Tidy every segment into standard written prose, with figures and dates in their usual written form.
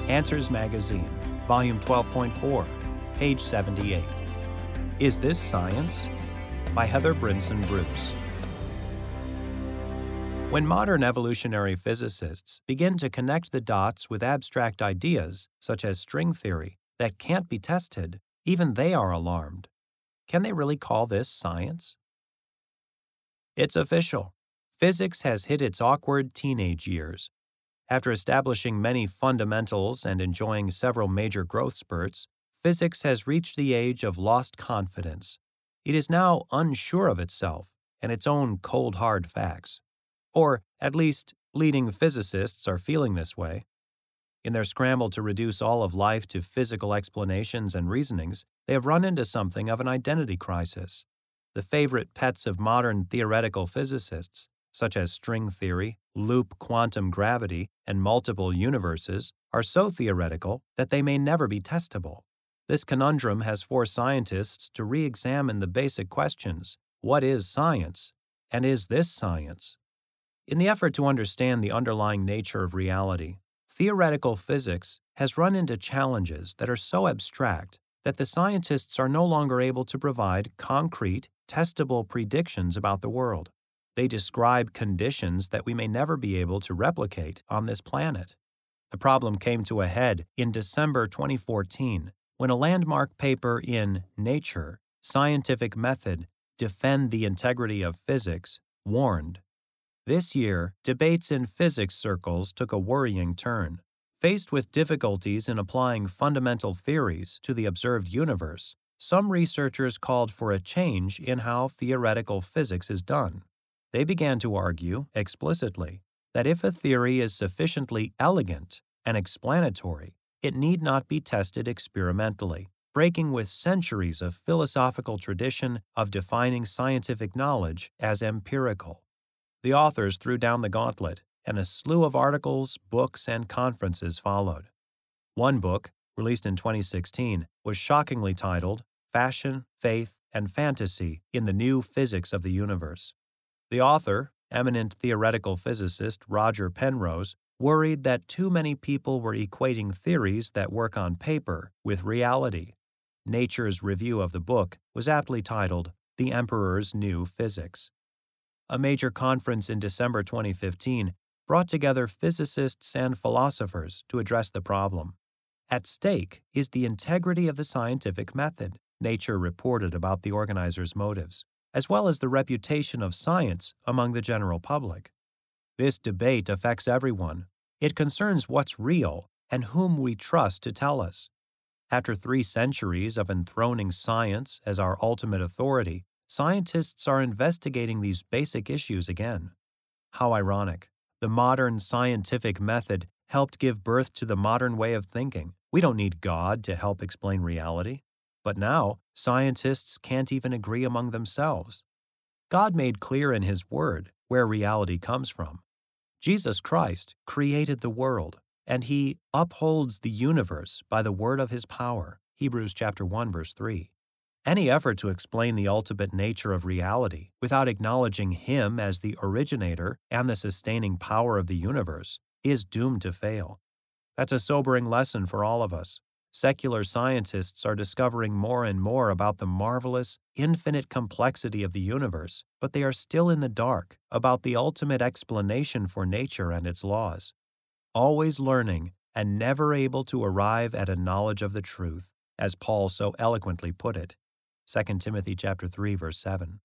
Answers Magazine, Volume 12.4, page 78. Is This Science? By Heather Brinson Bruce. When modern evolutionary physicists begin to connect the dots with abstract ideas, such as string theory, that can't be tested, even they are alarmed. Can they really call this science? It's official. Physics has hit its awkward teenage years. After establishing many fundamentals and enjoying several major growth spurts, physics has reached the age of lost confidence. It is now unsure of itself and its own cold hard facts. Or, at least, leading physicists are feeling this way. In their scramble to reduce all of life to physical explanations and reasonings, they have run into something of an identity crisis. The favorite pets of modern theoretical physicists, such as string theory, loop quantum gravity, and multiple universes, are so theoretical that they may never be testable. This conundrum has forced scientists to re-examine the basic questions: what is science? And is this science? In the effort to understand the underlying nature of reality, theoretical physics has run into challenges that are so abstract that the scientists are no longer able to provide concrete, testable predictions about the world. They describe conditions that we may never be able to replicate on this planet. The problem came to a head in December 2014 when a landmark paper in Nature, Scientific Method, Defend the Integrity of Physics, warned. This year, debates in physics circles took a worrying turn. Faced with difficulties in applying fundamental theories to the observed universe, some researchers called for a change in how theoretical physics is done. They began to argue, explicitly, that if a theory is sufficiently elegant and explanatory, it need not be tested experimentally, breaking with centuries of philosophical tradition of defining scientific knowledge as empirical. The authors threw down the gauntlet, and a slew of articles, books, and conferences followed. One book, released in 2016, was shockingly titled Fashion, Faith, and Fantasy in the New Physics of the Universe. The author, eminent theoretical physicist Roger Penrose, worried that too many people were equating theories that work on paper with reality. Nature's review of the book was aptly titled The Emperor's New Physics. A major conference in December 2015 brought together physicists and philosophers to address the problem. At stake is the integrity of the scientific method, Nature reported about the organizers' motives, as well as the reputation of science among the general public. This debate affects everyone. It concerns what's real and whom we trust to tell us. After 3 centuries of enthroning science as our ultimate authority, scientists are investigating these basic issues again. How ironic. The modern scientific method helped give birth to the modern way of thinking. We don't need God to help explain reality. But now, scientists can't even agree among themselves. God made clear in His Word where reality comes from. Jesus Christ created the world, and He upholds the universe by the word of His power. Hebrews chapter 1, verse 3. Any effort to explain the ultimate nature of reality without acknowledging Him as the originator and the sustaining power of the universe is doomed to fail. That's a sobering lesson for all of us. Secular scientists are discovering more and more about the marvelous, infinite complexity of the universe, but they are still in the dark about the ultimate explanation for nature and its laws. Always learning and never able to arrive at a knowledge of the truth, as Paul so eloquently put it. 2 Timothy chapter 3, verse 7.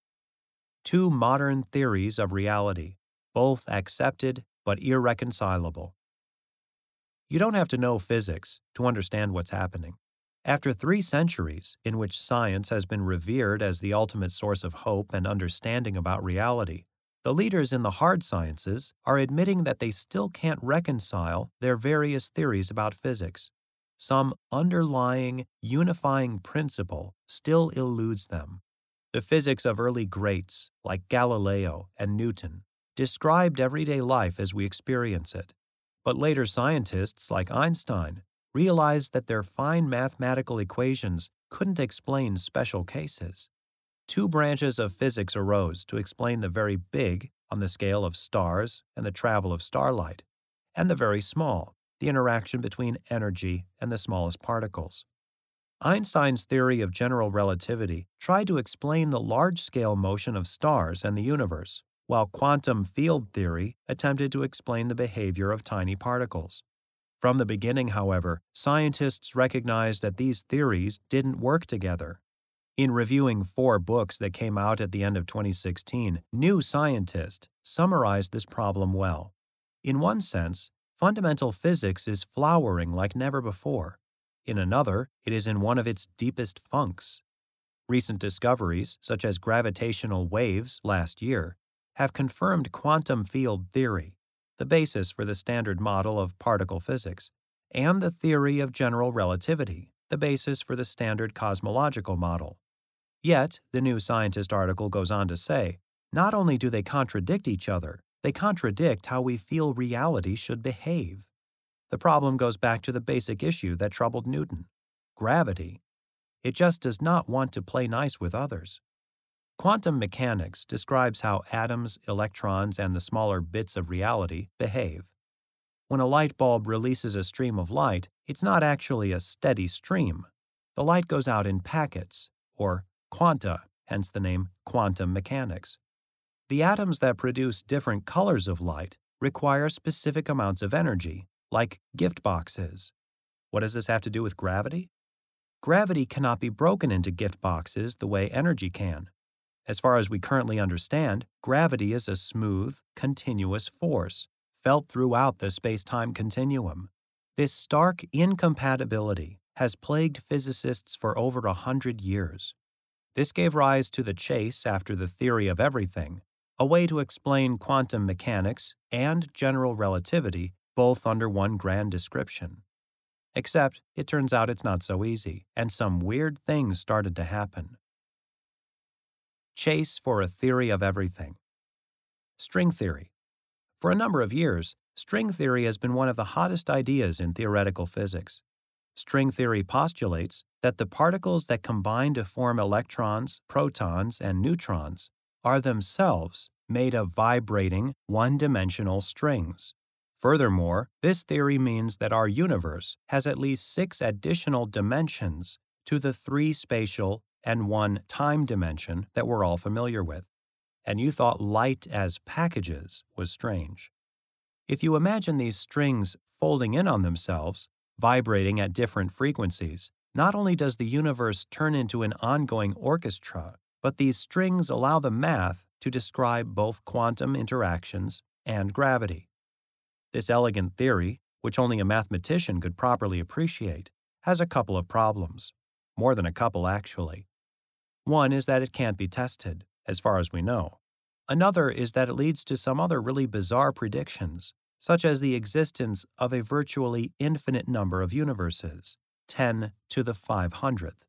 2 modern theories of reality, both accepted but irreconcilable. You don't have to know physics to understand what's happening. After 3 centuries in which science has been revered as the ultimate source of hope and understanding about reality, the leaders in the hard sciences are admitting that they still can't reconcile their various theories about physics. Some underlying, unifying principle still eludes them. The physics of early greats, like Galileo and Newton, described everyday life as we experience it. But later scientists, like Einstein, realized that their fine mathematical equations couldn't explain special cases. 2 branches of physics arose to explain the very big on the scale of stars and the travel of starlight, and the very small, the interaction between energy and the smallest particles. Einstein's theory of general relativity tried to explain the large-scale motion of stars and the universe, while quantum field theory attempted to explain the behavior of tiny particles. From the beginning, however, scientists recognized that these theories didn't work together. In reviewing 4 books that came out at the end of 2016, New Scientist summarized this problem well. In one sense, fundamental physics is flowering like never before. In another, it is in one of its deepest funks. Recent discoveries, such as gravitational waves last year, have confirmed quantum field theory, the basis for the standard model of particle physics, and the theory of general relativity, the basis for the standard cosmological model. Yet, the New Scientist article goes on to say, not only do they contradict each other, they contradict how we feel reality should behave. The problem goes back to the basic issue that troubled Newton: gravity. It just does not want to play nice with others. Quantum mechanics describes how atoms, electrons, and the smaller bits of reality behave. When a light bulb releases a stream of light, it's not actually a steady stream. The light goes out in packets, or quanta, hence the name quantum mechanics. The atoms that produce different colors of light require specific amounts of energy, like gift boxes. What does this have to do with gravity? Gravity cannot be broken into gift boxes the way energy can. As far as we currently understand, gravity is a smooth, continuous force, felt throughout the space-time continuum. This stark incompatibility has plagued physicists for over 100 years. This gave rise to the chase after the theory of everything, a way to explain quantum mechanics and general relativity both under one grand description. Except, it turns out it's not so easy, and some weird things started to happen. Chase for a theory of everything. String theory. For a number of years, string theory has been one of the hottest ideas in theoretical physics. String theory postulates that the particles that combine to form electrons, protons, and neutrons are themselves made of vibrating, one-dimensional strings. Furthermore, this theory means that our universe has at least 6 additional dimensions to the 3 spatial and 1 time dimension that we're all familiar with. And you thought light as packages was strange. If you imagine these strings folding in on themselves, vibrating at different frequencies, not only does the universe turn into an ongoing orchestra, but these strings allow the math to describe both quantum interactions and gravity. This elegant theory, which only a mathematician could properly appreciate, has a couple of problems. More than a couple, actually. One is that it can't be tested, as far as we know. Another is that it leads to some other really bizarre predictions, such as the existence of a virtually infinite number of universes, 10 to the 500th.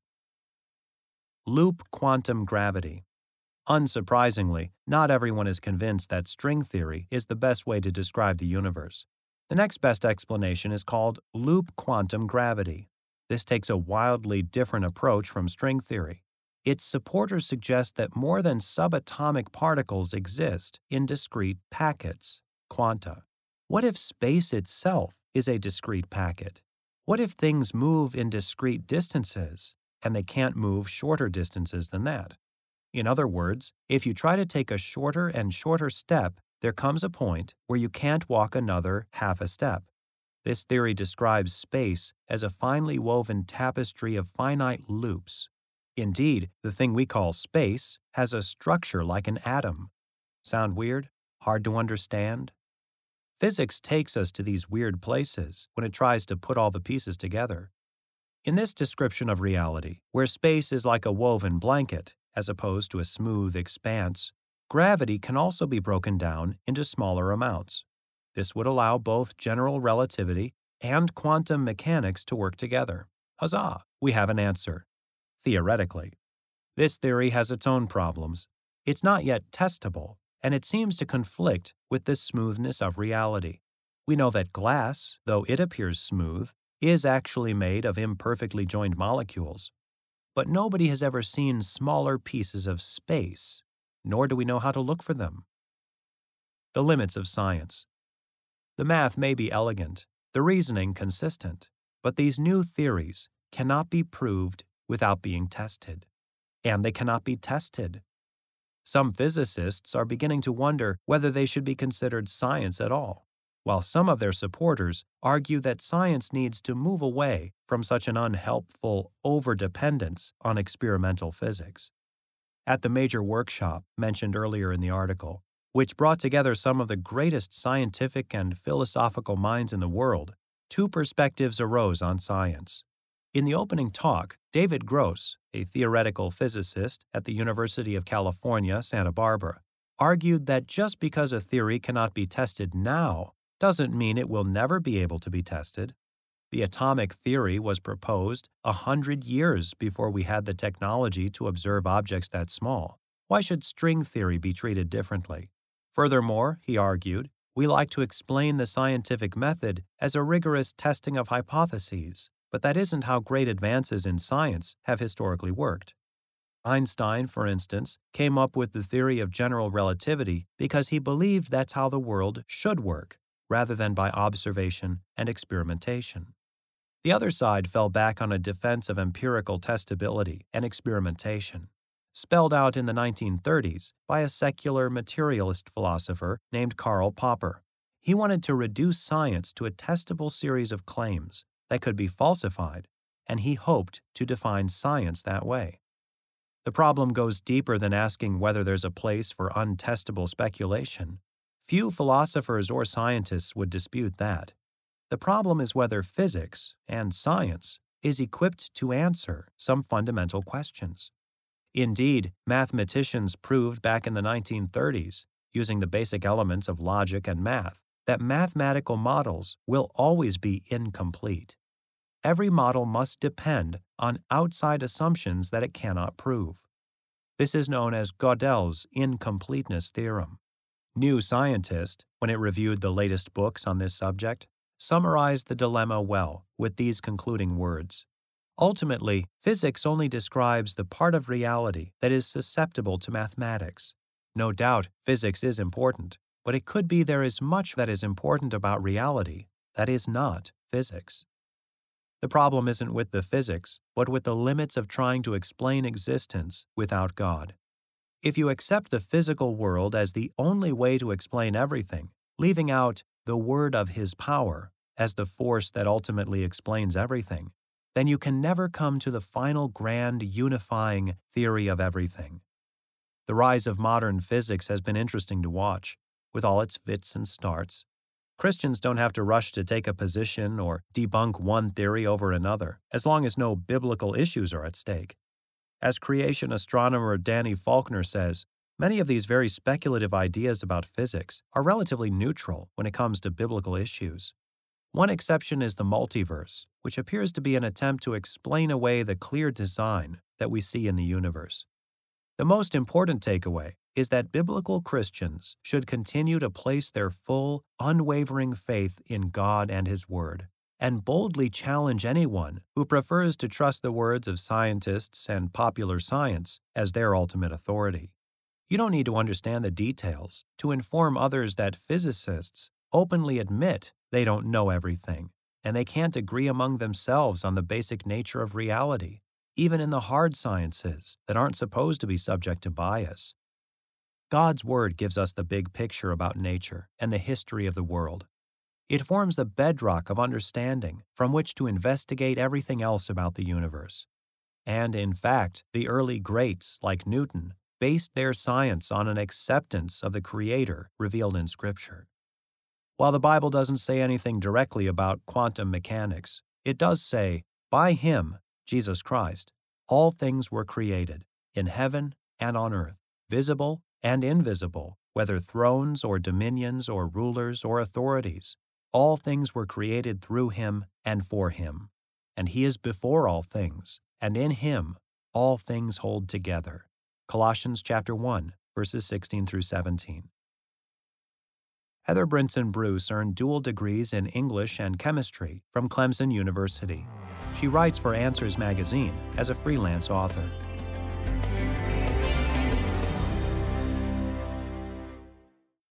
Loop quantum gravity. Unsurprisingly, not everyone is convinced that string theory is the best way to describe the universe. The next best explanation is called loop quantum gravity. This takes a wildly different approach from string theory. Its supporters suggest that more than subatomic particles exist in discrete packets, quanta. What if space itself is a discrete packet? What if things move in discrete distances, and they can't move shorter distances than that? In other words, if you try to take a shorter and shorter step, there comes a point where you can't walk another half a step. This theory describes space as a finely woven tapestry of finite loops. Indeed, the thing we call space has a structure like an atom. Sound weird? Hard to understand? Physics takes us to these weird places when it tries to put all the pieces together. In this description of reality, where space is like a woven blanket, as opposed to a smooth expanse, gravity can also be broken down into smaller amounts. This would allow both general relativity and quantum mechanics to work together. Huzzah! We have an answer. Theoretically. This theory has its own problems. It's not yet testable, and it seems to conflict with the smoothness of reality. We know that glass, though it appears smooth, is actually made of imperfectly joined molecules. But nobody has ever seen smaller pieces of space, nor do we know how to look for them. The limits of science. The math may be elegant, the reasoning consistent, but these new theories cannot be proved without being tested, and they cannot be tested. Some physicists are beginning to wonder whether they should be considered science at all, while some of their supporters argue that science needs to move away from such an unhelpful overdependence on experimental physics. At the major workshop mentioned earlier in the article, which brought together some of the greatest scientific and philosophical minds in the world, two perspectives arose on science. In the opening talk, David Gross, a theoretical physicist at the University of California, Santa Barbara, argued that just because a theory cannot be tested now doesn't mean it will never be able to be tested. The atomic theory was proposed 100 years before we had the technology to observe objects that small. Why should string theory be treated differently? Furthermore, he argued, we like to explain the scientific method as a rigorous testing of hypotheses, but that isn't how great advances in science have historically worked. Einstein, for instance, came up with the theory of general relativity because he believed that's how the world should work, rather than by observation and experimentation. The other side fell back on a defense of empirical testability and experimentation, spelled out in the 1930s by a secular materialist philosopher named Karl Popper. He wanted to reduce science to a testable series of claims that could be falsified, and he hoped to define science that way. The problem goes deeper than asking whether there's a place for untestable speculation. Few philosophers or scientists would dispute that. The problem is whether physics and science is equipped to answer some fundamental questions. Indeed, mathematicians proved back in the 1930s, using the basic elements of logic and math, that mathematical models will always be incomplete. Every model must depend on outside assumptions that it cannot prove. This is known as Gödel's incompleteness theorem. New Scientist, when it reviewed the latest books on this subject, summarized the dilemma well with these concluding words. Ultimately, physics only describes the part of reality that is susceptible to mathematics. No doubt, physics is important, but it could be there is much that is important about reality that is not physics. The problem isn't with the physics, but with the limits of trying to explain existence without God. If you accept the physical world as the only way to explain everything, leaving out the word of His power as the force that ultimately explains everything, then you can never come to the final grand unifying theory of everything. The rise of modern physics has been interesting to watch, with all its fits and starts. Christians don't have to rush to take a position or debunk one theory over another, as long as no biblical issues are at stake. As creation astronomer Danny Faulkner says, many of these very speculative ideas about physics are relatively neutral when it comes to biblical issues. One exception is the multiverse, which appears to be an attempt to explain away the clear design that we see in the universe. The most important takeaway is that biblical Christians should continue to place their full, unwavering faith in God and His Word, and boldly challenge anyone who prefers to trust the words of scientists and popular science as their ultimate authority. You don't need to understand the details to inform others that physicists openly admit they don't know everything, and they can't agree among themselves on the basic nature of reality, even in the hard sciences that aren't supposed to be subject to bias. God's Word gives us the big picture about nature and the history of the world. It forms the bedrock of understanding from which to investigate everything else about the universe. And in fact, the early greats, like Newton, based their science on an acceptance of the Creator revealed in Scripture. While the Bible doesn't say anything directly about quantum mechanics, it does say, by Him, Jesus Christ, all things were created, in heaven and on earth, visible and invisible, whether thrones or dominions or rulers or authorities. All things were created through Him and for Him. And He is before all things, and in Him all things hold together. Colossians chapter 1, verses 16 through 17. Heather Brinson Bruce earned dual degrees in English and chemistry from Clemson University. She writes for Answers Magazine as a freelance author.